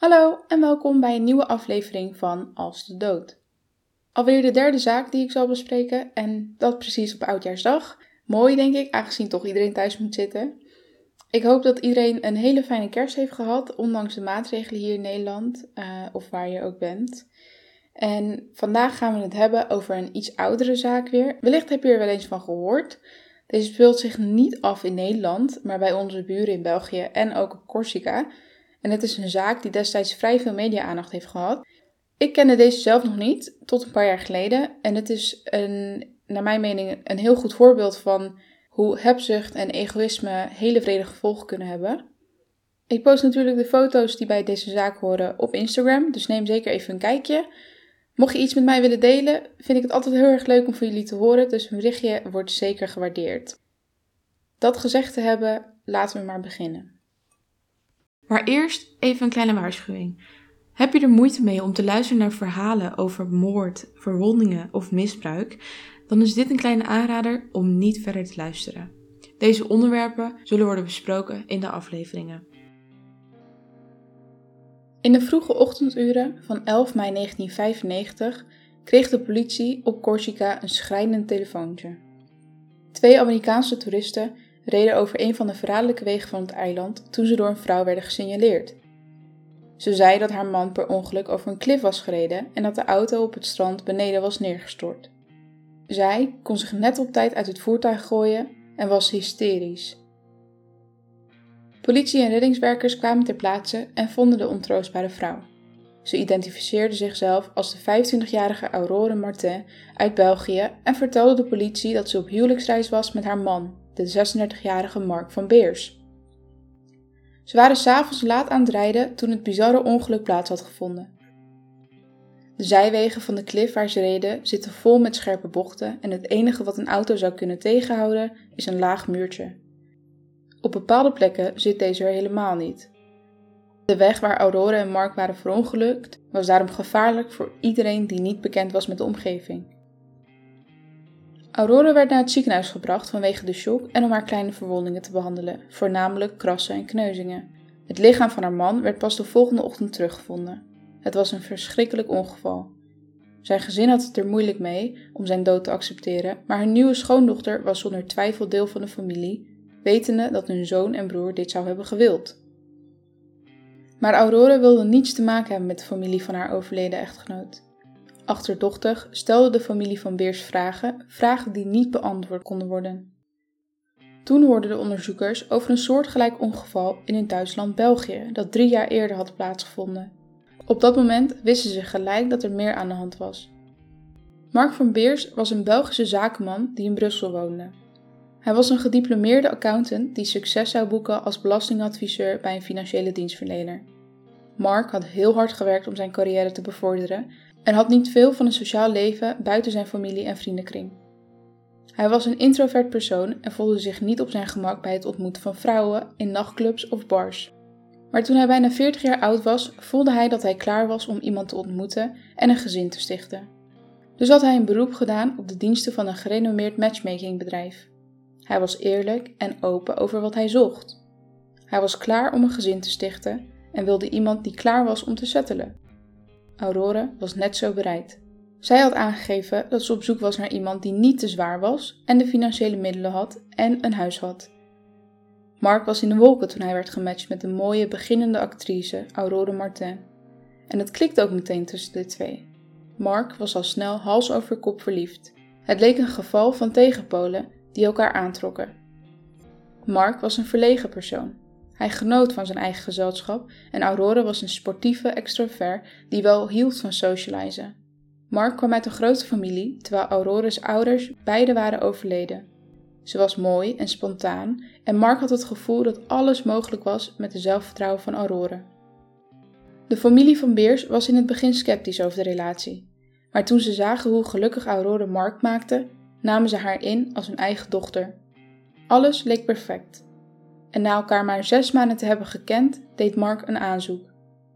Hallo en welkom bij een nieuwe aflevering van Als de Dood. Alweer de derde zaak die ik zal bespreken en dat precies op Oudjaarsdag. Mooi denk ik, aangezien toch iedereen thuis moet zitten. Ik hoop dat iedereen een hele fijne kerst heeft gehad, ondanks de maatregelen hier in Nederland of waar je ook bent. En vandaag gaan we het hebben over een iets oudere zaak weer. Wellicht heb je er wel eens van gehoord. Deze speelt zich niet af in Nederland, maar bij onze buren in België en ook op Corsica. En het is een zaak die destijds vrij veel media-aandacht heeft gehad. Ik kende deze zelf nog niet, tot een paar jaar geleden. En het is naar mijn mening een heel goed voorbeeld van hoe hebzucht en egoïsme hele vredige gevolgen kunnen hebben. Ik post natuurlijk de foto's die bij deze zaak horen op Instagram, dus neem zeker even een kijkje. Mocht je iets met mij willen delen, vind ik het altijd heel erg leuk om van jullie te horen, dus een berichtje wordt zeker gewaardeerd. Dat gezegd te hebben, laten we maar beginnen. Maar eerst even een kleine waarschuwing. Heb je er moeite mee om te luisteren naar verhalen over moord, verwondingen of misbruik, dan is dit een kleine aanrader om niet verder te luisteren. Deze onderwerpen zullen worden besproken in de afleveringen. In de vroege ochtenduren van 11 mei 1995 kreeg de politie op Corsica een schrijnend telefoontje. 2 Amerikaanse toeristen reden over een van de verraderlijke wegen van het eiland toen ze door een vrouw werden gesignaleerd. Ze zei dat haar man per ongeluk over een klif was gereden en dat de auto op het strand beneden was neergestort. Zij kon zich net op tijd uit het voertuig gooien en was hysterisch. Politie en reddingswerkers kwamen ter plaatse en vonden de ontroostbare vrouw. Ze identificeerde zichzelf als de 25-jarige Aurore Martin uit België en vertelde de politie dat ze op huwelijksreis was met haar man, de 36-jarige Mark van Beers. Ze waren 's avonds laat aan het rijden toen het bizarre ongeluk plaats had gevonden. De zijwegen van de klif waar ze reden zitten vol met scherpe bochten en het enige wat een auto zou kunnen tegenhouden is een laag muurtje. Op bepaalde plekken zit deze er helemaal niet. De weg waar Aurore en Mark waren verongelukt was daarom gevaarlijk voor iedereen die niet bekend was met de omgeving. Aurore werd naar het ziekenhuis gebracht vanwege de shock en om haar kleine verwondingen te behandelen, voornamelijk krassen en kneuzingen. Het lichaam van haar man werd pas de volgende ochtend teruggevonden. Het was een verschrikkelijk ongeval. Zijn gezin had het er moeilijk mee om zijn dood te accepteren, maar haar nieuwe schoondochter was zonder twijfel deel van de familie, wetende dat hun zoon en broer dit zou hebben gewild. Maar Aurore wilde niets te maken hebben met de familie van haar overleden echtgenoot. Achterdochtig stelde de familie van Beers vragen die niet beantwoord konden worden. Toen hoorden de onderzoekers over een soortgelijk ongeval in hun thuisland België, dat 3 jaar eerder had plaatsgevonden. Op dat moment wisten ze gelijk dat er meer aan de hand was. Mark van Beers was een Belgische zakenman die in Brussel woonde. Hij was een gediplomeerde accountant die succes zou boeken als belastingadviseur bij een financiële dienstverlener. Mark had heel hard gewerkt om zijn carrière te bevorderen en had niet veel van een sociaal leven buiten zijn familie en vriendenkring. Hij was een introvert persoon en voelde zich niet op zijn gemak bij het ontmoeten van vrouwen in nachtclubs of bars. Maar toen hij bijna 40 jaar oud was, voelde hij dat hij klaar was om iemand te ontmoeten en een gezin te stichten. Dus had hij een beroep gedaan op de diensten van een gerenommeerd matchmakingbedrijf. Hij was eerlijk en open over wat hij zocht. Hij was klaar om een gezin te stichten en wilde iemand die klaar was om te settelen. Aurore was net zo bereid. Zij had aangegeven dat ze op zoek was naar iemand die niet te zwaar was en de financiële middelen had en een huis had. Mark was in de wolken toen hij werd gematcht met de mooie beginnende actrice Aurore Martin. En het klikte ook meteen tussen de twee. Mark was al snel hals over kop verliefd. Het leek een geval van tegenpolen die elkaar aantrokken. Mark was een verlegen persoon. Hij genoot van zijn eigen gezelschap en Aurore was een sportieve extrovert die wel hield van socializen. Mark kwam uit een grote familie, terwijl Aurore's ouders beide waren overleden. Ze was mooi en spontaan en Mark had het gevoel dat alles mogelijk was met het zelfvertrouwen van Aurore. De familie van Beers was in het begin sceptisch over de relatie, maar toen ze zagen hoe gelukkig Aurore Mark maakte, namen ze haar in als hun eigen dochter. Alles leek perfect. En na elkaar maar 6 maanden te hebben gekend, deed Mark een aanzoek.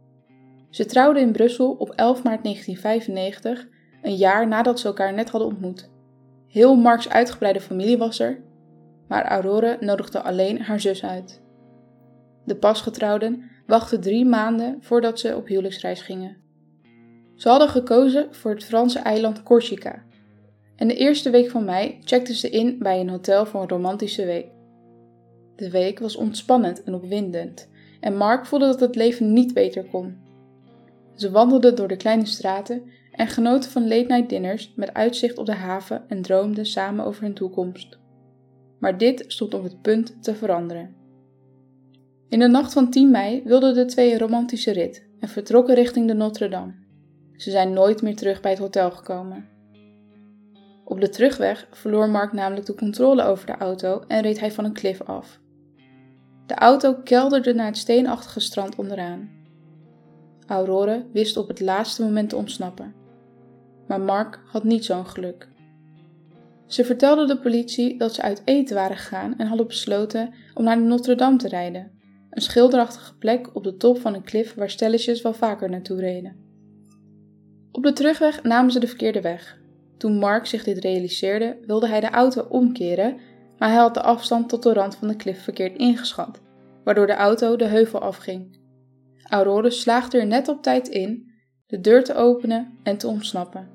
Ze trouwden in Brussel op 11 maart 1995, een jaar nadat ze elkaar net hadden ontmoet. Heel Marks uitgebreide familie was er, maar Aurore nodigde alleen haar zus uit. De pasgetrouwden wachtten 3 maanden voordat ze op huwelijksreis gingen. Ze hadden gekozen voor het Franse eiland Corsica. En de eerste week van mei checkten ze in bij een hotel voor een romantische week. De week was ontspannend en opwindend en Mark voelde dat het leven niet beter kon. Ze wandelden door de kleine straten en genoten van late-night dinners met uitzicht op de haven en droomden samen over hun toekomst. Maar dit stond op het punt te veranderen. In de nacht van 10 mei wilden de twee een romantische rit en vertrokken richting de Notre-Dame. Ze zijn nooit meer terug bij het hotel gekomen. Op de terugweg verloor Mark namelijk de controle over de auto en reed hij van een klif af. De auto kelderde naar het steenachtige strand onderaan. Aurore wist op het laatste moment te ontsnappen. Maar Mark had niet zo'n geluk. Ze vertelde de politie dat ze uit eten waren gegaan en hadden besloten om naar de Notre-Dame te rijden, een schilderachtige plek op de top van een klif waar stelletjes wel vaker naartoe reden. Op de terugweg namen ze de verkeerde weg. Toen Mark zich dit realiseerde, wilde hij de auto omkeren, maar hij had de afstand tot de rand van de klif verkeerd ingeschat, waardoor de auto de heuvel afging. Aurore slaagde er net op tijd in de deur te openen en te ontsnappen.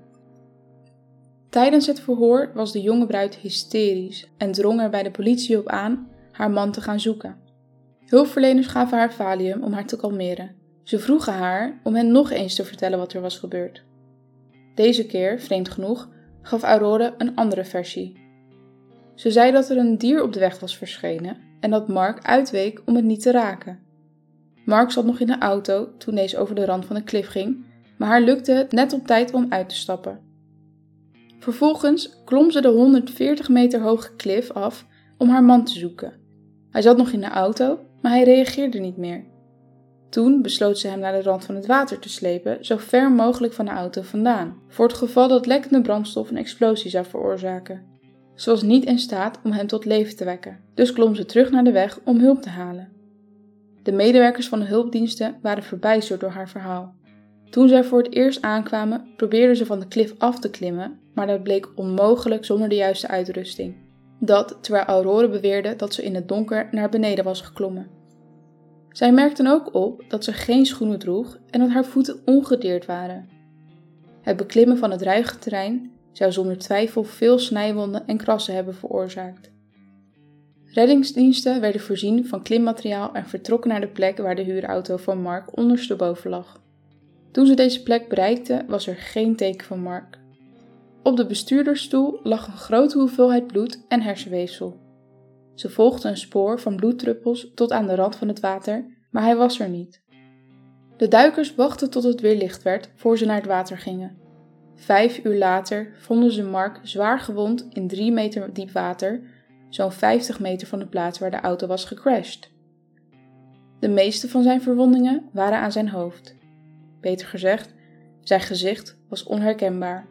Tijdens het verhoor was de jonge bruid hysterisch en drong er bij de politie op aan haar man te gaan zoeken. Hulpverleners gaven haar valium om haar te kalmeren. Ze vroegen haar om hen nog eens te vertellen wat er was gebeurd. Deze keer, vreemd genoeg, gaf Aurore een andere versie. Ze zei dat er een dier op de weg was verschenen en dat Mark uitweek om het niet te raken. Mark zat nog in de auto toen deze over de rand van de klif ging, maar haar lukte het net op tijd om uit te stappen. Vervolgens klom ze de 140 meter hoge klif af om haar man te zoeken. Hij zat nog in de auto, maar hij reageerde niet meer. Toen besloot ze hem naar de rand van het water te slepen, zo ver mogelijk van de auto vandaan, voor het geval dat lekkende brandstof een explosie zou veroorzaken. Ze was niet in staat om hem tot leven te wekken, dus klom ze terug naar de weg om hulp te halen. De medewerkers van de hulpdiensten waren verbijsterd door haar verhaal. Toen zij voor het eerst aankwamen, probeerden ze van de klif af te klimmen, maar dat bleek onmogelijk zonder de juiste uitrusting. Dat terwijl Aurore beweerde dat ze in het donker naar beneden was geklommen. Zij merkten ook op dat ze geen schoenen droeg en dat haar voeten ongedeerd waren. Het beklimmen van het ruige terrein zou zonder twijfel veel snijwonden en krassen hebben veroorzaakt. Reddingsdiensten werden voorzien van klimmateriaal en vertrokken naar de plek waar de huurauto van Mark ondersteboven lag. Toen ze deze plek bereikten, was er geen teken van Mark. Op de bestuurdersstoel lag een grote hoeveelheid bloed en hersenweefsel. Ze volgden een spoor van bloeddruppels tot aan de rand van het water, maar hij was er niet. De duikers wachtten tot het weer licht werd voor ze naar het water gingen. 5 uur later vonden ze Mark zwaar gewond in 3 meter diep water, zo'n 50 meter van de plaats waar de auto was gecrashed. De meeste van zijn verwondingen waren aan zijn hoofd. Beter gezegd, zijn gezicht was onherkenbaar.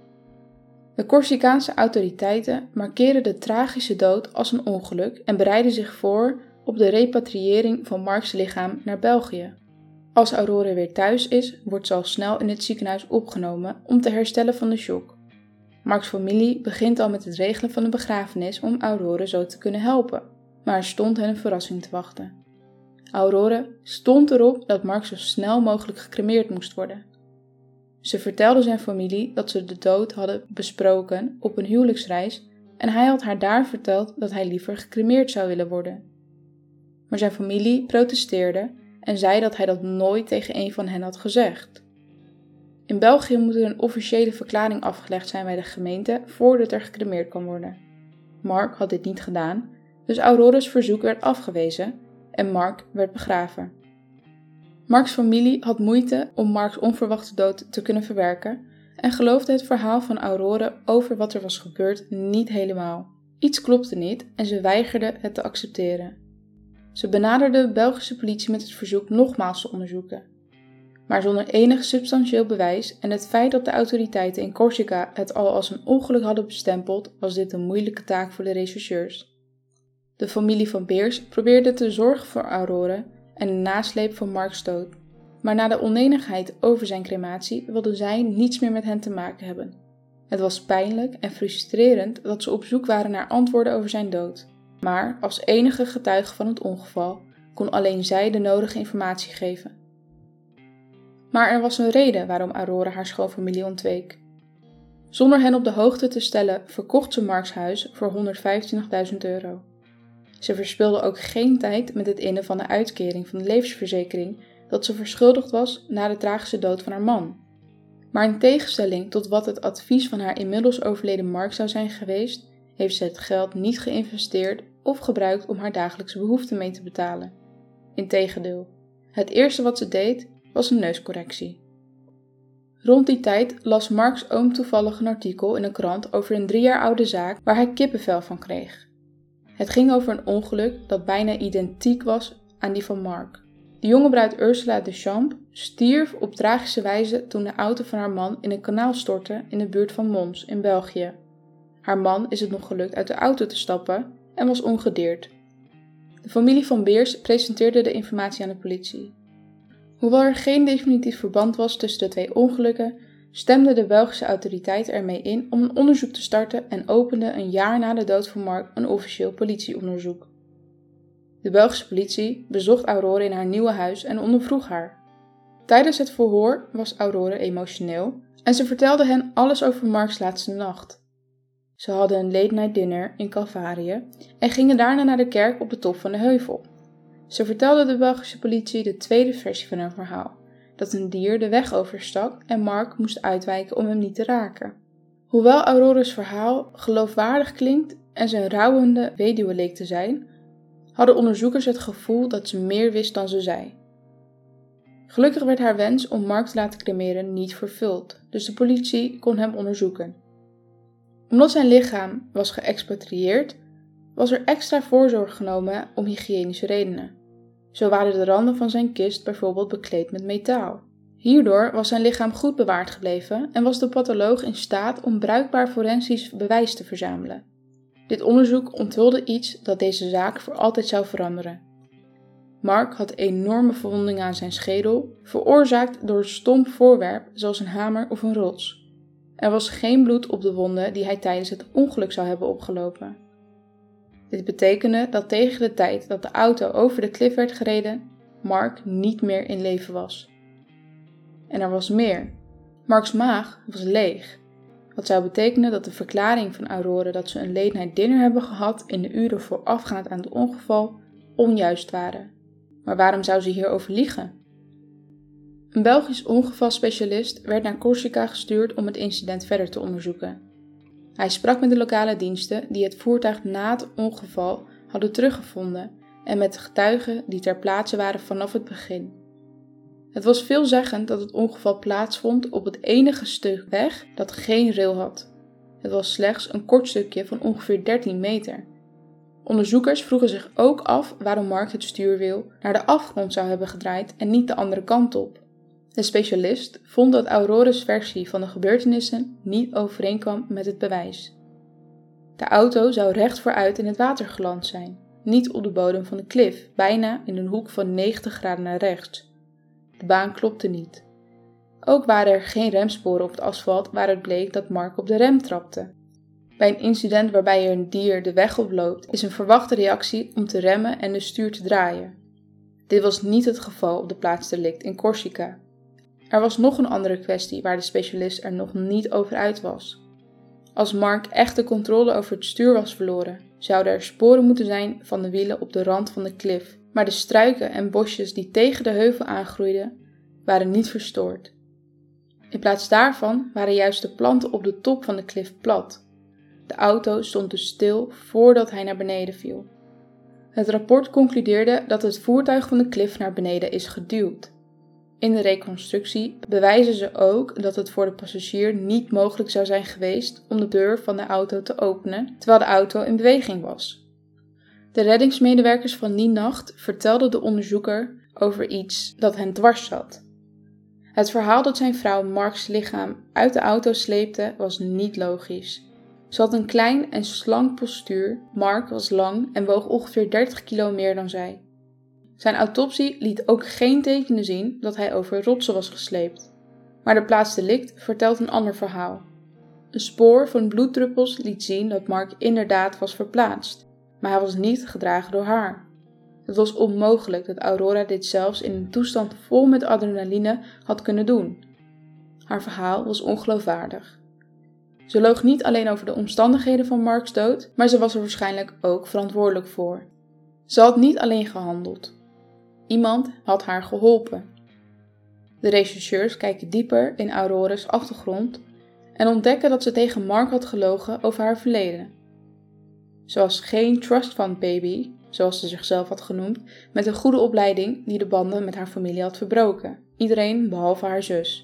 De Corsicaanse autoriteiten markeren de tragische dood als een ongeluk en bereiden zich voor op de repatriëring van Marks lichaam naar België. Als Aurore weer thuis is, wordt ze al snel in het ziekenhuis opgenomen om te herstellen van de shock. Marks familie begint al met het regelen van de begrafenis om Aurore zo te kunnen helpen, maar er stond hen een verrassing te wachten. Aurore stond erop dat Mark zo snel mogelijk gecremeerd moest worden. Ze vertelde zijn familie dat ze de dood hadden besproken op een huwelijksreis en hij had haar daar verteld dat hij liever gecremeerd zou willen worden. Maar zijn familie protesteerde en zei dat hij dat nooit tegen een van hen had gezegd. In België moet er een officiële verklaring afgelegd zijn bij de gemeente voordat er gecremeerd kan worden. Mark had dit niet gedaan, dus Aurore's verzoek werd afgewezen en Mark werd begraven. Marks familie had moeite om Marks onverwachte dood te kunnen verwerken en geloofde het verhaal van Aurore over wat er was gebeurd niet helemaal. Iets klopte niet en ze weigerden het te accepteren. Ze benaderden de Belgische politie met het verzoek nogmaals te onderzoeken. Maar zonder enig substantieel bewijs en het feit dat de autoriteiten in Corsica het al als een ongeluk hadden bestempeld, was dit een moeilijke taak voor de rechercheurs. De familie van Beers probeerde te zorgen voor Aurore en de nasleep van Marks dood. Maar na de onenigheid over zijn crematie wilden zij niets meer met hen te maken hebben. Het was pijnlijk en frustrerend dat ze op zoek waren naar antwoorden over zijn dood. Maar als enige getuige van het ongeval kon alleen zij de nodige informatie geven. Maar er was een reden waarom Aurora haar schoonfamilie ontweek. Zonder hen op de hoogte te stellen verkocht ze Marks huis voor €125.000. Ze verspilde ook geen tijd met het innen van de uitkering van de levensverzekering dat ze verschuldigd was na de tragische dood van haar man. Maar in tegenstelling tot wat het advies van haar inmiddels overleden Mark zou zijn geweest, heeft ze het geld niet geïnvesteerd of gebruikt om haar dagelijkse behoeften mee te betalen. Integendeel, het eerste wat ze deed was een neuscorrectie. Rond die tijd las Marks oom toevallig een artikel in een krant over een 3 jaar oude zaak waar hij kippenvel van kreeg. Het ging over een ongeluk dat bijna identiek was aan die van Mark. De jonge bruid Ursula de Champ stierf op tragische wijze toen de auto van haar man in een kanaal stortte in de buurt van Mons in België. Haar man is het nog gelukt uit de auto te stappen en was ongedeerd. De familie van Beers presenteerde de informatie aan de politie. Hoewel er geen definitief verband was tussen de 2 ongelukken, stemden de Belgische autoriteiten ermee in om een onderzoek te starten en openden een jaar na de dood van Mark een officieel politieonderzoek. De Belgische politie bezocht Aurora in haar nieuwe huis en ondervroeg haar. Tijdens het verhoor was Aurora emotioneel en ze vertelde hen alles over Marks laatste nacht. Ze hadden een late night dinner in Calvarië en gingen daarna naar de kerk op de top van de heuvel. Ze vertelde de Belgische politie de tweede versie van haar verhaal, dat een dier de weg overstak en Mark moest uitwijken om hem niet te raken. Hoewel Aurora's verhaal geloofwaardig klinkt en ze een rouwende weduwe leek te zijn, hadden onderzoekers het gevoel dat ze meer wist dan ze zei. Gelukkig werd haar wens om Mark te laten cremeren niet vervuld, dus de politie kon hem onderzoeken. Omdat zijn lichaam was geëxpatrieerd, was er extra voorzorg genomen om hygiënische redenen. Zo waren de randen van zijn kist bijvoorbeeld bekleed met metaal. Hierdoor was zijn lichaam goed bewaard gebleven en was de patholoog in staat om bruikbaar forensisch bewijs te verzamelen. Dit onderzoek onthulde iets dat deze zaak voor altijd zou veranderen. Mark had enorme verwondingen aan zijn schedel, veroorzaakt door een stomp voorwerp zoals een hamer of een rots. Er was geen bloed op de wonden die hij tijdens het ongeluk zou hebben opgelopen. Dit betekende dat tegen de tijd dat de auto over de klif werd gereden, Mark niet meer in leven was. En er was meer. Marks maag was leeg. Wat zou betekenen dat de verklaring van Aurora dat ze een late night dinner hebben gehad in de uren voorafgaand aan het ongeval onjuist waren. Maar waarom zou ze hierover liegen? Een Belgisch ongevalspecialist werd naar Corsica gestuurd om het incident verder te onderzoeken. Hij sprak met de lokale diensten die het voertuig na het ongeval hadden teruggevonden en met getuigen die ter plaatse waren vanaf het begin. Het was veelzeggend dat het ongeval plaatsvond op het enige stuk weg dat geen rail had. Het was slechts een kort stukje van ongeveer 13 meter. Onderzoekers vroegen zich ook af waarom Mark het stuurwiel naar de afgrond zou hebben gedraaid en niet de andere kant op. De specialist vond dat Aurora's versie van de gebeurtenissen niet overeenkwam met het bewijs. De auto zou recht vooruit in het water geland zijn, niet op de bodem van de klif, bijna in een hoek van 90 graden naar rechts. De baan klopte niet. Ook waren er geen remsporen op het asfalt waaruit bleek dat Mark op de rem trapte. Bij een incident waarbij er een dier de weg oploopt, is een verwachte reactie om te remmen en de stuur te draaien. Dit was niet het geval op de plaats delict in Corsica. Er was nog een andere kwestie waar de specialist er nog niet over uit was. Als Mark echt de controle over het stuur was verloren, zouden er sporen moeten zijn van de wielen op de rand van de klif, maar de struiken en bosjes die tegen de heuvel aangroeiden, waren niet verstoord. In plaats daarvan waren juist de planten op de top van de klif plat. De auto stond dus stil voordat hij naar beneden viel. Het rapport concludeerde dat het voertuig van de klif naar beneden is geduwd. In de reconstructie bewijzen ze ook dat het voor de passagier niet mogelijk zou zijn geweest om de deur van de auto te openen terwijl de auto in beweging was. De reddingsmedewerkers van die nacht vertelden de onderzoeker over iets dat hen dwars zat. Het verhaal dat zijn vrouw Marks lichaam uit de auto sleepte was niet logisch. Ze had een klein en slank postuur, Mark was lang en woog ongeveer 30 kilo meer dan zij. Zijn autopsie liet ook geen tekenen zien dat hij over rotsen was gesleept. Maar de plaats delict vertelt een ander verhaal. Een spoor van bloeddruppels liet zien dat Mark inderdaad was verplaatst, maar hij was niet gedragen door haar. Het was onmogelijk dat Aurora dit zelfs in een toestand vol met adrenaline had kunnen doen. Haar verhaal was ongeloofwaardig. Ze loog niet alleen over de omstandigheden van Marks dood, maar ze was er waarschijnlijk ook verantwoordelijk voor. Ze had niet alleen gehandeld. Iemand had haar geholpen. De rechercheurs kijken dieper in Aurora's achtergrond en ontdekken dat ze tegen Mark had gelogen over haar verleden. Ze was geen trust fund baby, zoals ze zichzelf had genoemd, met een goede opleiding die de banden met haar familie had verbroken. Iedereen behalve haar zus.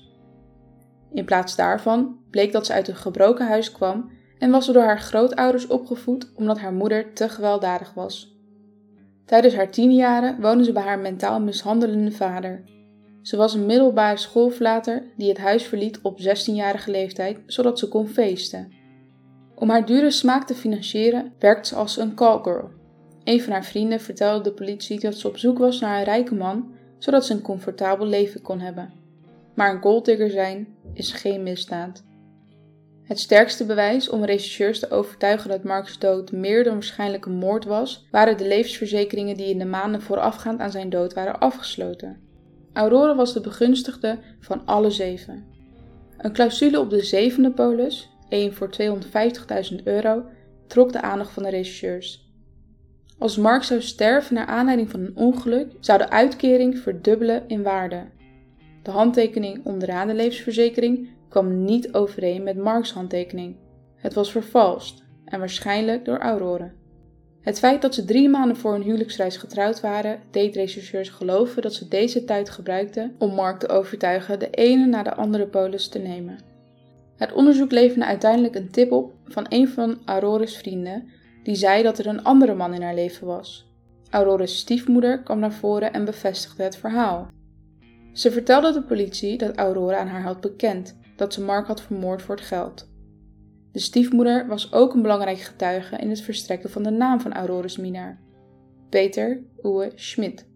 In plaats daarvan bleek dat ze uit een gebroken huis kwam en was ze door haar grootouders opgevoed omdat haar moeder te gewelddadig was. Tijdens haar tienerjaren woonde ze bij haar mentaal mishandelende vader. Ze was een middelbare schoolverlater die het huis verliet op 16-jarige leeftijd zodat ze kon feesten. Om haar dure smaak te financieren werkte ze als een callgirl. Een van haar vrienden vertelde de politie dat ze op zoek was naar een rijke man zodat ze een comfortabel leven kon hebben. Maar een golddigger zijn is geen misdaad. Het sterkste bewijs om rechercheurs te overtuigen dat Marks dood meer dan waarschijnlijk een moord was, waren de levensverzekeringen die in de maanden voorafgaand aan zijn dood waren afgesloten. Aurora was de begunstigde van alle 7. Een clausule op de 7e polis, één voor €250.000, trok de aandacht van de rechercheurs. Als Mark zou sterven naar aanleiding van een ongeluk, zou de uitkering verdubbelen in waarde. De handtekening onderaan de levensverzekering kwam niet overeen met Marks handtekening. Het was vervalst en waarschijnlijk door Aurora. Het feit dat ze 3 maanden voor hun huwelijksreis getrouwd waren, deed rechercheurs geloven dat ze deze tijd gebruikten om Mark te overtuigen de ene na de andere polis te nemen. Het onderzoek leverde uiteindelijk een tip op van een van Aurora's vrienden, die zei dat er een andere man in haar leven was. Aurora's stiefmoeder kwam naar voren en bevestigde het verhaal. Ze vertelde de politie dat Aurora aan haar had bekend dat ze Mark had vermoord voor het geld. De stiefmoeder was ook een belangrijk getuige in het verstrekken van de naam van Aurora's minnaar, Peter Uwe Schmidt.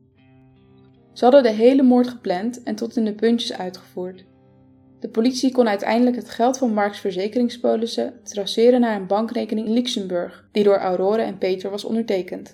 Ze hadden de hele moord gepland en tot in de puntjes uitgevoerd. De politie kon uiteindelijk het geld van Marks verzekeringspolissen traceren naar een bankrekening in Luxemburg, die door Aurora en Peter was ondertekend.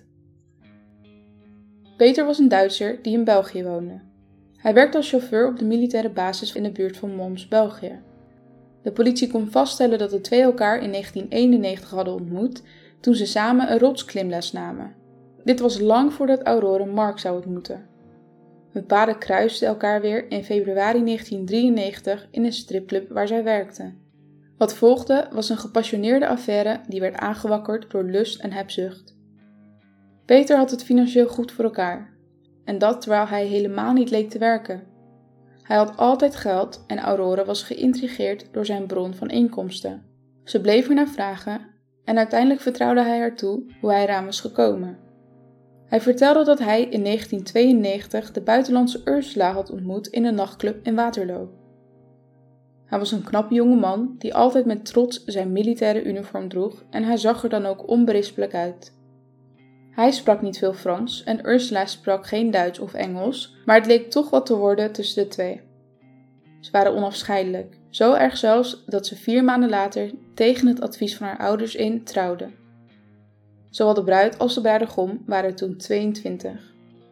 Peter was een Duitser die in België woonde. Hij werkte als chauffeur op de militaire basis in de buurt van Mons, België. De politie kon vaststellen dat de twee elkaar in 1991 hadden ontmoet toen ze samen een rotsklimles namen. Dit was lang voordat Aurora Mark zou ontmoeten. Hun paden kruisten elkaar weer in februari 1993 in een stripclub waar zij werkten. Wat volgde was een gepassioneerde affaire die werd aangewakkerd door lust en hebzucht. Peter had het financieel goed voor elkaar. En dat terwijl hij helemaal niet leek te werken. Hij had altijd geld en Aurora was geïntrigeerd door zijn bron van inkomsten. Ze bleef ernaar vragen en uiteindelijk vertrouwde hij haar toe hoe hij eraan was gekomen. Hij vertelde dat hij in 1992 de buitenlandse Ursula had ontmoet in een nachtclub in Waterloo. Hij was een knappe jonge man die altijd met trots zijn militaire uniform droeg en hij zag er dan ook onberispelijk uit. Hij sprak niet veel Frans en Ursula sprak geen Duits of Engels, maar het leek toch wat te worden tussen de twee. Ze waren onafscheidelijk, zo erg zelfs dat ze 4 maanden later tegen het advies van haar ouders in trouwden. Zowel de bruid als de bruidegom waren toen 22.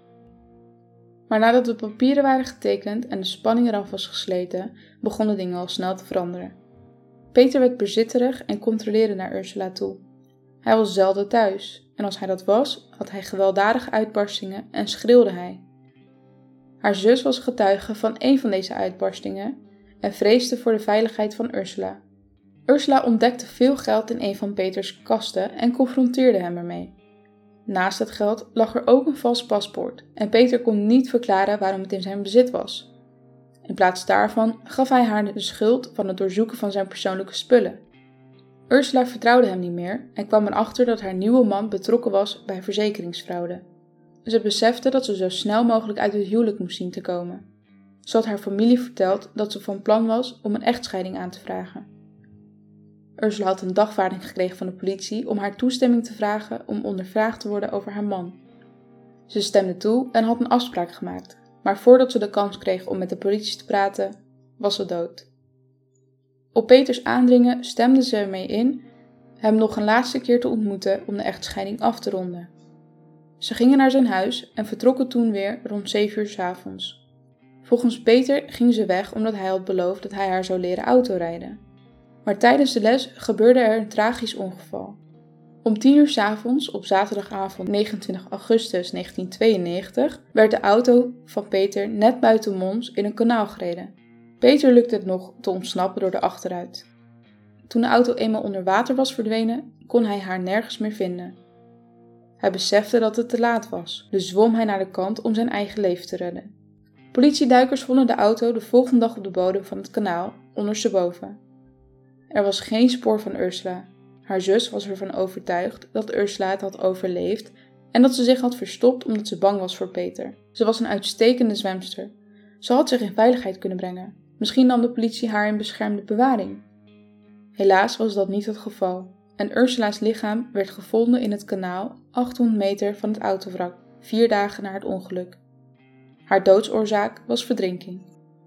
Maar nadat de papieren waren getekend en de spanning eraf was gesleten, begonnen dingen al snel te veranderen. Peter werd bezitterig en controleerde naar Ursula toe. Hij was zelden thuis en als hij dat was, had hij gewelddadige uitbarstingen en schreeuwde hij. Haar zus was getuige van een van deze uitbarstingen en vreesde voor de veiligheid van Ursula. Ursula ontdekte veel geld in een van Peters kasten en confronteerde hem ermee. Naast het geld lag er ook een vals paspoort en Peter kon niet verklaren waarom het in zijn bezit was. In plaats daarvan gaf hij haar de schuld van het doorzoeken van zijn persoonlijke spullen. Ursula vertrouwde hem niet meer en kwam erachter dat haar nieuwe man betrokken was bij verzekeringsfraude. Ze besefte dat ze zo snel mogelijk uit het huwelijk moest zien te komen. Ze had haar familie verteld dat ze van plan was om een echtscheiding aan te vragen. Ursula had een dagvaarding gekregen van de politie om haar toestemming te vragen om ondervraagd te worden over haar man. Ze stemde toe en had een afspraak gemaakt, maar voordat ze de kans kreeg om met de politie te praten, was ze dood. Op Peters aandringen stemde ze ermee in hem nog een laatste keer te ontmoeten om de echtscheiding af te ronden. Ze gingen naar zijn huis en vertrokken toen weer rond 7 uur 's avonds. Volgens Peter ging ze weg omdat hij had beloofd dat hij haar zou leren autorijden. Maar tijdens de les gebeurde er een tragisch ongeval. Om 10 uur 's avonds op zaterdagavond 29 augustus 1992 werd de auto van Peter net buiten Mons in een kanaal gereden. Peter lukte het nog te ontsnappen door de achteruit. Toen de auto eenmaal onder water was verdwenen, kon hij haar nergens meer vinden. Hij besefte dat het te laat was, dus zwom hij naar de kant om zijn eigen leven te redden. Politieduikers vonden de auto de volgende dag op de bodem van het kanaal, ondersteboven. Er was geen spoor van Ursula. Haar zus was ervan overtuigd dat Ursula het had overleefd en dat ze zich had verstopt omdat ze bang was voor Peter. Ze was een uitstekende zwemster. Ze had zich in veiligheid kunnen brengen. Misschien nam de politie haar in beschermde bewaring. Helaas was dat niet het geval en Ursula's lichaam werd gevonden in het kanaal 800 meter van het autovrak, 4 dagen na het ongeluk. Haar doodsoorzaak was verdrinking.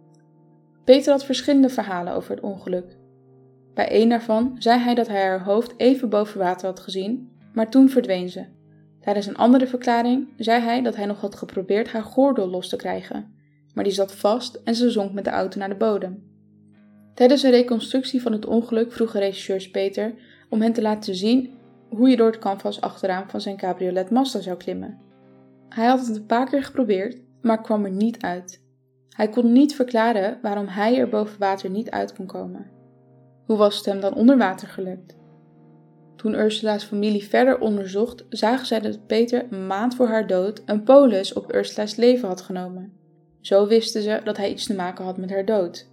Peter had verschillende verhalen over het ongeluk. Bij één daarvan zei hij dat hij haar hoofd even boven water had gezien, maar toen verdween ze. Tijdens een andere verklaring zei hij dat hij nog had geprobeerd haar gordel los te krijgen, maar die zat vast en ze zonk met de auto naar de bodem. Tijdens een reconstructie van het ongeluk vroegen regisseurs Peter om hen te laten zien hoe je door het canvas achteraan van zijn cabriolet Mazda zou klimmen. Hij had het een paar keer geprobeerd, maar kwam er niet uit. Hij kon niet verklaren waarom hij er boven water niet uit kon komen. Hoe was het hem dan onder water gelukt? Toen Ursula's familie verder onderzocht, zagen zij dat Peter een maand voor haar dood een polis op Ursula's leven had genomen. Zo wisten ze dat hij iets te maken had met haar dood.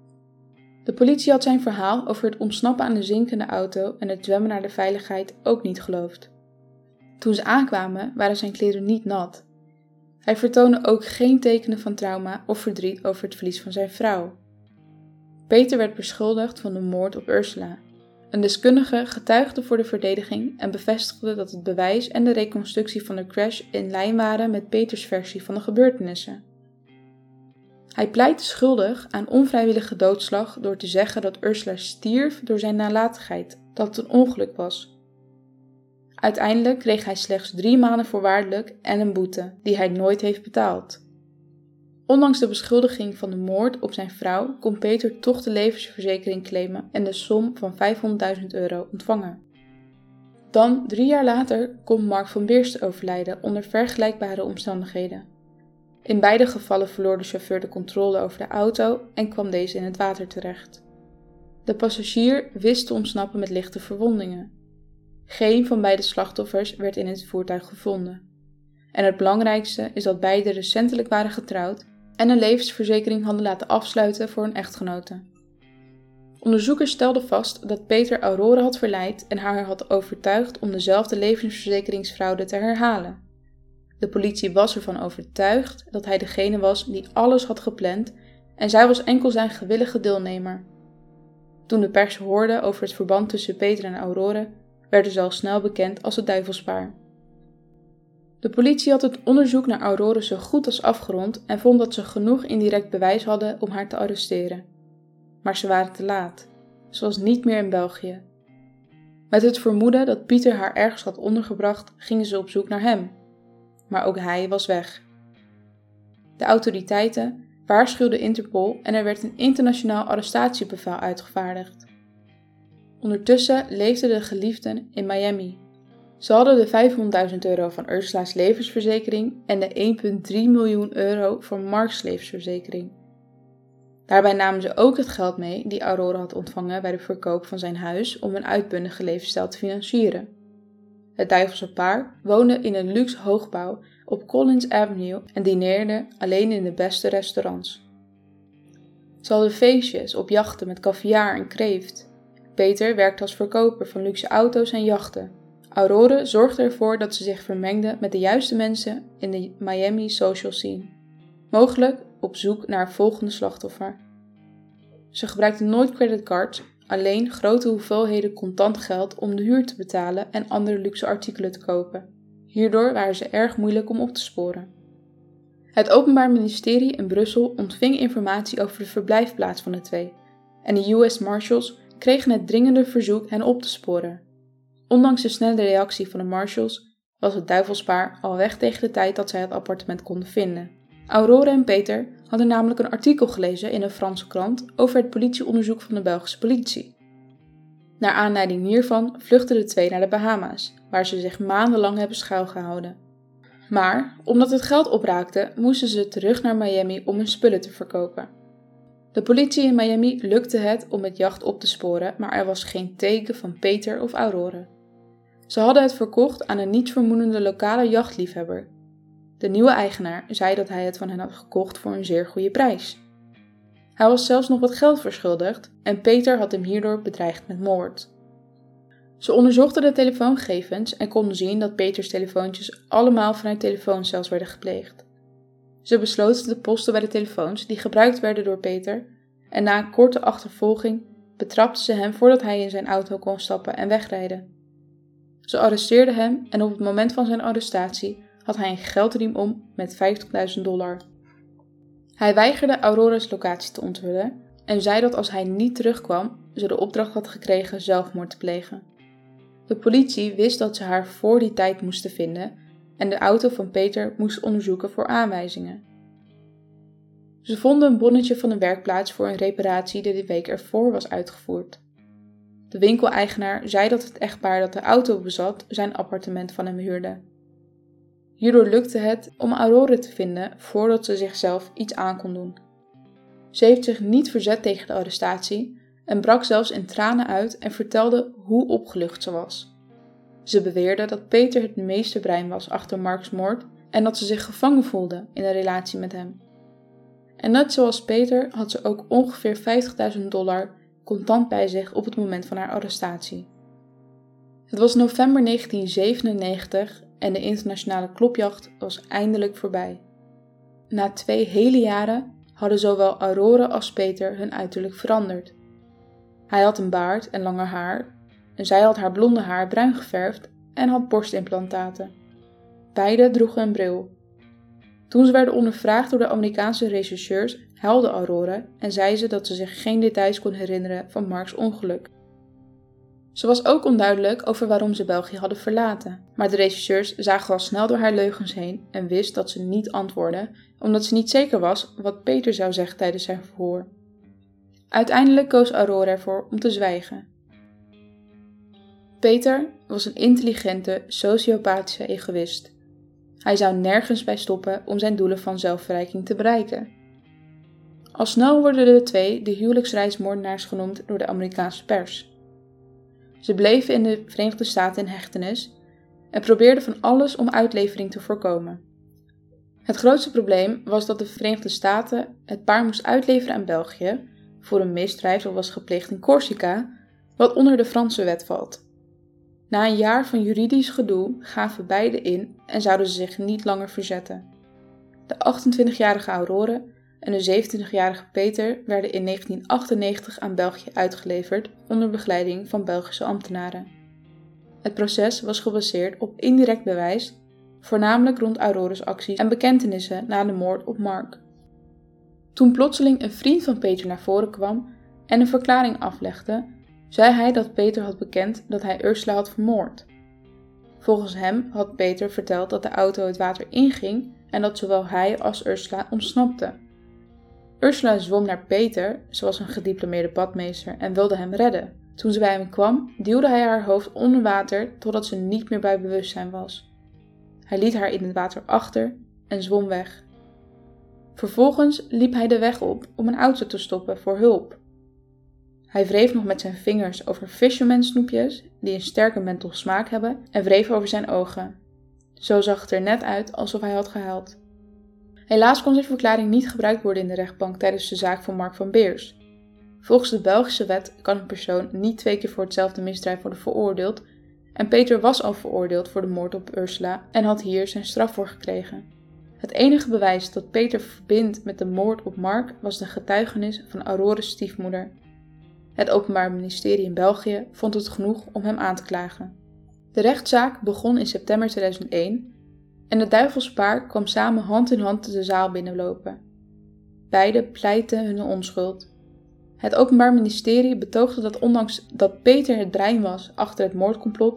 De politie had zijn verhaal over het ontsnappen aan de zinkende auto en het zwemmen naar de veiligheid ook niet geloofd. Toen ze aankwamen, waren zijn kleren niet nat. Hij vertoonde ook geen tekenen van trauma of verdriet over het verlies van zijn vrouw. Peter werd beschuldigd van de moord op Ursula. Een deskundige getuigde voor de verdediging en bevestigde dat het bewijs en de reconstructie van de crash in lijn waren met Peters versie van de gebeurtenissen. Hij pleitte schuldig aan onvrijwillige doodslag door te zeggen dat Ursula stierf door zijn nalatigheid, dat het een ongeluk was. Uiteindelijk kreeg hij slechts 3 maanden voorwaardelijk en een boete, die hij nooit heeft betaald. Ondanks de beschuldiging van de moord op zijn vrouw kon Peter toch de levensverzekering claimen en de som van €500.000 ontvangen. Dan, 3 jaar later, kon Mark van Beersten overlijden onder vergelijkbare omstandigheden. In beide gevallen verloor de chauffeur de controle over de auto en kwam deze in het water terecht. De passagier wist te ontsnappen met lichte verwondingen. Geen van beide slachtoffers werd in het voertuig gevonden. En het belangrijkste is dat beiden recentelijk waren getrouwd en een levensverzekering hadden laten afsluiten voor hun echtgenoten. Onderzoekers stelden vast dat Peter Aurora had verleid en haar had overtuigd om dezelfde levensverzekeringsfraude te herhalen. De politie was ervan overtuigd dat hij degene was die alles had gepland en zij was enkel zijn gewillige deelnemer. Toen de pers hoorde over het verband tussen Peter en Aurora, werden ze al snel bekend als het duivelspaar. De politie had het onderzoek naar Aurora zo goed als afgerond en vond dat ze genoeg indirect bewijs hadden om haar te arresteren. Maar ze waren te laat. Ze was niet meer in België. Met het vermoeden dat Pieter haar ergens had ondergebracht, gingen ze op zoek naar hem. Maar ook hij was weg. De autoriteiten waarschuwden Interpol en er werd een internationaal arrestatiebevel uitgevaardigd. Ondertussen leefden de geliefden in Miami. Ze hadden de €500.000 van Ursula's levensverzekering en de €1,3 miljoen van Mark's levensverzekering. Daarbij namen ze ook het geld mee die Aurora had ontvangen bij de verkoop van zijn huis om een uitbundige levensstijl te financieren. Het duivelse paar woonde in een luxe hoogbouw op Collins Avenue en dineerde alleen in de beste restaurants. Ze hadden feestjes op jachten met caviar en kreeft. Peter werkte als verkoper van luxe auto's en jachten. Aurora zorgde ervoor dat ze zich vermengde met de juiste mensen in de Miami social scene. Mogelijk op zoek naar een volgende slachtoffer. Ze gebruikte nooit creditcards, alleen grote hoeveelheden contant geld om de huur te betalen en andere luxe artikelen te kopen. Hierdoor waren ze erg moeilijk om op te sporen. Het Openbaar Ministerie in Brussel ontving informatie over de verblijfplaats van de twee en de US Marshals kregen het dringende verzoek hen op te sporen. Ondanks de snelle reactie van de Marshals was het duivelspaar al weg tegen de tijd dat zij het appartement konden vinden. Aurore en Peter hadden namelijk een artikel gelezen in een Franse krant over het politieonderzoek van de Belgische politie. Naar aanleiding hiervan vluchtten de twee naar de Bahama's, waar ze zich maandenlang hebben schuilgehouden. Maar, omdat het geld opraakte, moesten ze terug naar Miami om hun spullen te verkopen. De politie in Miami lukte het om het jacht op te sporen, maar er was geen teken van Peter of Aurore. Ze hadden het verkocht aan een nietsvermoedende lokale jachtliefhebber. De nieuwe eigenaar zei dat hij het van hen had gekocht voor een zeer goede prijs. Hij was zelfs nog wat geld verschuldigd en Peter had hem hierdoor bedreigd met moord. Ze onderzochten de telefoongegevens en konden zien dat Peters telefoontjes allemaal vanuit telefooncels werden gepleegd. Ze besloten te posten bij de telefoons die gebruikt werden door Peter en na een korte achtervolging betrapten ze hem voordat hij in zijn auto kon stappen en wegrijden. Ze arresteerden hem en op het moment van zijn arrestatie had hij een geldriem om met $50.000. Hij weigerde Aurore's locatie te onthullen en zei dat als hij niet terugkwam, ze de opdracht had gekregen zelfmoord te plegen. De politie wist dat ze haar voor die tijd moesten vinden en de auto van Peter moest onderzoeken voor aanwijzingen. Ze vonden een bonnetje van een werkplaats voor een reparatie die de week ervoor was uitgevoerd. De winkeleigenaar zei dat het echtpaar dat de auto bezat zijn appartement van hem huurde. Hierdoor lukte het om Aurore te vinden voordat ze zichzelf iets aan kon doen. Ze heeft zich niet verzet tegen de arrestatie en brak zelfs in tranen uit en vertelde hoe opgelucht ze was. Ze beweerde dat Peter het meesterbrein was achter Marks moord en dat ze zich gevangen voelde in een relatie met hem. En net zoals Peter had ze ook ongeveer $50.000 contant bij zich op het moment van haar arrestatie. Het was november 1997 en de internationale klopjacht was eindelijk voorbij. Na 2 hele jaren hadden zowel Aurore als Peter hun uiterlijk veranderd. Hij had een baard en langer haar en zij had haar blonde haar bruin geverfd en had borstimplantaten. Beiden droegen een bril. Toen ze werden ondervraagd door de Amerikaanse rechercheurs, huilde Aurore en zei ze dat ze zich geen details kon herinneren van Marks ongeluk. Ze was ook onduidelijk over waarom ze België hadden verlaten, maar de rechercheurs zagen al snel door haar leugens heen en wist dat ze niet antwoordde, omdat ze niet zeker was wat Peter zou zeggen tijdens zijn verhoor. Uiteindelijk koos Aurore ervoor om te zwijgen. Peter was een intelligente, sociopathische egoïst. Hij zou nergens bij stoppen om zijn doelen van zelfverrijking te bereiken. Al snel worden de twee de huwelijksreismoordenaars genoemd door de Amerikaanse pers. Ze bleven in de Verenigde Staten in hechtenis en probeerden van alles om uitlevering te voorkomen. Het grootste probleem was dat de Verenigde Staten het paar moest uitleveren aan België voor een misdrijf dat was gepleegd in Corsica, wat onder de Franse wet valt. Na een jaar van juridisch gedoe gaven beiden in en zouden ze zich niet langer verzetten. De 28-jarige Aurore en de 27-jarige Peter werden in 1998 aan België uitgeleverd onder begeleiding van Belgische ambtenaren. Het proces was gebaseerd op indirect bewijs, voornamelijk rond Aurore's acties en bekentenissen na de moord op Mark. Toen plotseling een vriend van Peter naar voren kwam en een verklaring aflegde, zei hij dat Peter had bekend dat hij Ursula had vermoord. Volgens hem had Peter verteld dat de auto het water inging en dat zowel hij als Ursula ontsnapten. Ursula zwom naar Peter, ze was een gediplomeerde badmeester, en wilde hem redden. Toen ze bij hem kwam, duwde hij haar hoofd onder water totdat ze niet meer bij bewustzijn was. Hij liet haar in het water achter en zwom weg. Vervolgens liep hij de weg op om een auto te stoppen voor hulp. Hij wreef nog met zijn vingers over fisherman snoepjes die een sterke menthol smaak hebben en wreef over zijn ogen. Zo zag het er net uit alsof hij had gehuild. Helaas kon zijn verklaring niet gebruikt worden in de rechtbank tijdens de zaak van Mark van Beers. Volgens de Belgische wet kan een persoon niet 2 keer voor hetzelfde misdrijf worden veroordeeld en Peter was al veroordeeld voor de moord op Ursula en had hier zijn straf voor gekregen. Het enige bewijs dat Peter verbindt met de moord op Mark was de getuigenis van Aurore's stiefmoeder. Het Openbaar Ministerie in België vond het genoeg om hem aan te klagen. De rechtszaak begon in september 2001 en het duivelspaar kwam samen hand in hand de zaal binnenlopen. Beiden pleitten hun onschuld. Het Openbaar Ministerie betoogde dat ondanks dat Peter het brein was achter het moordcomplot,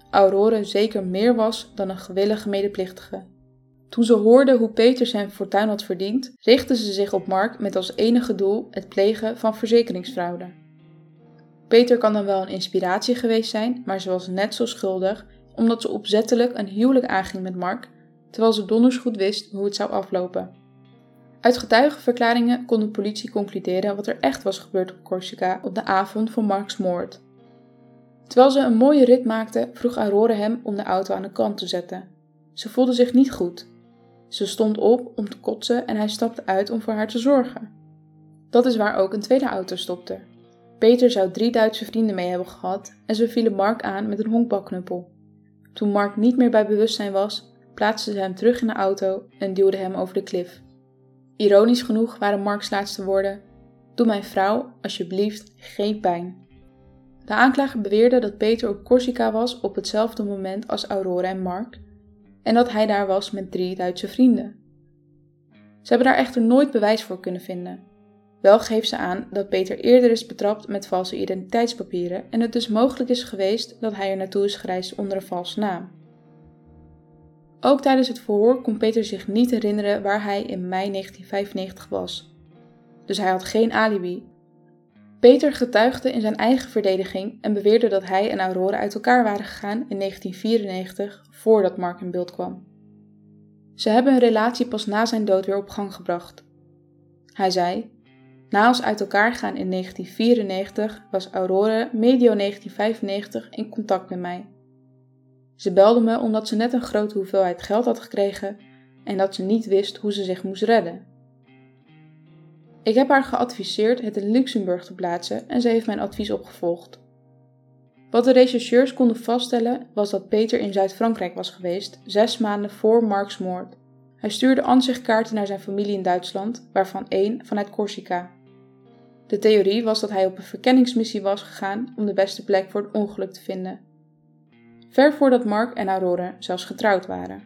Aurore zeker meer was dan een gewillige medeplichtige. Toen ze hoorde hoe Peter zijn fortuin had verdiend, richtte ze zich op Mark met als enige doel het plegen van verzekeringsfraude. Peter kan dan wel een inspiratie geweest zijn, maar ze was net zo schuldig omdat ze opzettelijk een huwelijk aanging met Mark, terwijl ze donders goed wist hoe het zou aflopen. Uit getuigenverklaringen kon de politie concluderen wat er echt was gebeurd op Corsica op de avond van Marks moord. Terwijl ze een mooie rit maakte, vroeg Aurore hem om de auto aan de kant te zetten. Ze voelde zich niet goed. Ze stond op om te kotsen en hij stapte uit om voor haar te zorgen. Dat is waar ook een tweede auto stopte. Peter zou 3 Duitse vrienden mee hebben gehad en ze vielen Mark aan met een honkbalknuppel. Toen Mark niet meer bij bewustzijn was, plaatsten ze hem terug in de auto en duwden hem over de klif. Ironisch genoeg waren Marks laatste woorden: "Doe mijn vrouw, alsjeblieft, geen pijn." De aanklager beweerde dat Peter op Corsica was op hetzelfde moment als Aurore en Mark en dat hij daar was met 3 Duitse vrienden. Ze hebben daar echter nooit bewijs voor kunnen vinden. Wel geeft ze aan dat Peter eerder is betrapt met valse identiteitspapieren en het dus mogelijk is geweest dat hij er naartoe is gereisd onder een valse naam. Ook tijdens het verhoor kon Peter zich niet herinneren waar hij in mei 1995 was. Dus hij had geen alibi. Peter getuigde in zijn eigen verdediging en beweerde dat hij en Aurore uit elkaar waren gegaan in 1994 voordat Mark in beeld kwam. Ze hebben hun relatie pas na zijn dood weer op gang gebracht. Hij zei: "Na ons uit elkaar gaan in 1994 was Aurore medio 1995 in contact met mij. Ze belde me omdat ze net een grote hoeveelheid geld had gekregen en dat ze niet wist hoe ze zich moest redden. Ik heb haar geadviseerd het in Luxemburg te plaatsen en ze heeft mijn advies opgevolgd. Wat de rechercheurs konden vaststellen was dat Peter in Zuid-Frankrijk was geweest 6 maanden voor Marks moord. Hij stuurde ansichtkaarten naar zijn familie in Duitsland, waarvan 1 vanuit Corsica. De theorie was dat hij op een verkenningsmissie was gegaan om de beste plek voor het ongeluk te vinden. Ver voordat Mark en Aurore zelfs getrouwd waren.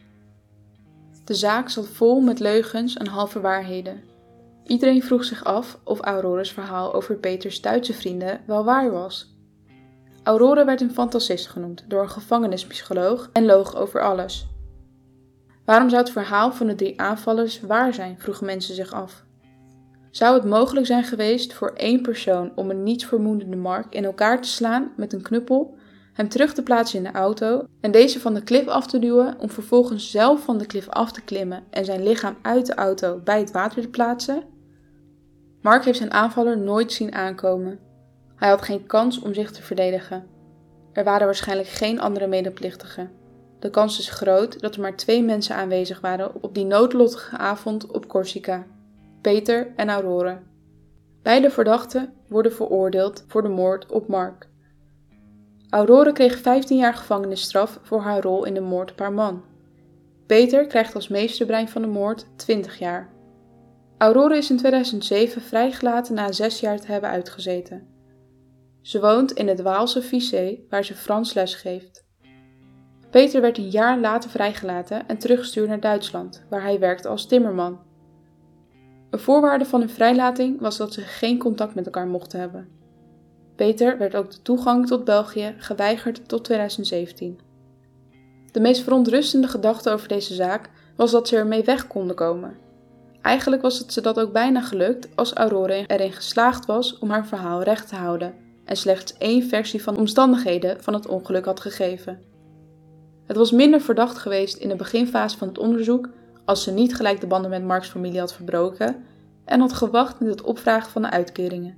De zaak zat vol met leugens en halve waarheden. Iedereen vroeg zich af of Aurore's verhaal over Peters Duitse vrienden wel waar was. Aurore werd een fantasist genoemd door een gevangenispsycholoog en loog over alles. Waarom zou het verhaal van de 3 aanvallers waar zijn, vroegen mensen zich af. Zou het mogelijk zijn geweest voor 1 persoon om een nietsvermoedende Mark in elkaar te slaan met een knuppel, hem terug te plaatsen in de auto en deze van de klif af te duwen om vervolgens zelf van de klif af te klimmen en zijn lichaam uit de auto bij het water te plaatsen? Mark heeft zijn aanvaller nooit zien aankomen. Hij had geen kans om zich te verdedigen. Er waren waarschijnlijk geen andere medeplichtigen. De kans is groot dat er maar 2 mensen aanwezig waren op die noodlottige avond op Corsica: Peter en Aurore. Beide verdachten worden veroordeeld voor de moord op Mark. Aurore kreeg 15 jaar gevangenisstraf voor haar rol in de moord op haar man. Peter krijgt als meesterbrein van de moord 20 jaar. Aurore is in 2007 vrijgelaten na 6 jaar te hebben uitgezeten. Ze woont in het Waalse Vissé, waar ze Frans les geeft. Peter werd een jaar later vrijgelaten en teruggestuurd naar Duitsland, waar hij werkte als timmerman. Een voorwaarde van hun vrijlating was dat ze geen contact met elkaar mochten hebben. Peter werd ook de toegang tot België geweigerd tot 2017. De meest verontrustende gedachte over deze zaak was dat ze ermee weg konden komen. Eigenlijk was het ze dat ook bijna gelukt als Aurore erin geslaagd was om haar verhaal recht te houden en slechts 1 versie van de omstandigheden van het ongeluk had gegeven. Het was minder verdacht geweest in de beginfase van het onderzoek als ze niet gelijk de banden met Marks familie had verbroken en had gewacht met het opvragen van de uitkeringen.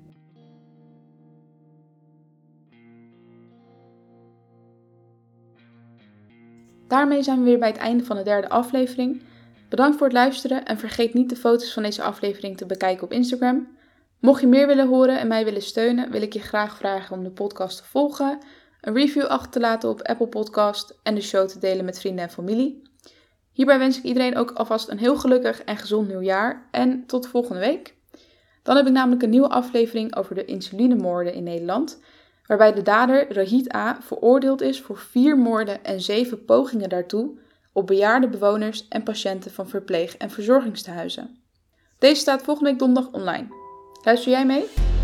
Daarmee zijn we weer bij het einde van de 3e aflevering. Bedankt voor het luisteren en vergeet niet de foto's van deze aflevering te bekijken op Instagram. Mocht je meer willen horen en mij willen steunen, wil ik je graag vragen om de podcast te volgen, een review achter te laten op Apple Podcast en de show te delen met vrienden en familie. Hierbij wens ik iedereen ook alvast een heel gelukkig en gezond nieuwjaar en tot volgende week. Dan heb ik namelijk een nieuwe aflevering over de insulinemoorden in Nederland, waarbij de dader Rahid A. veroordeeld is voor 4 moorden en 7 pogingen daartoe op bejaarde bewoners en patiënten van verpleeg- en verzorgingstehuizen. Deze staat volgende week donderdag online. Luister jij mee?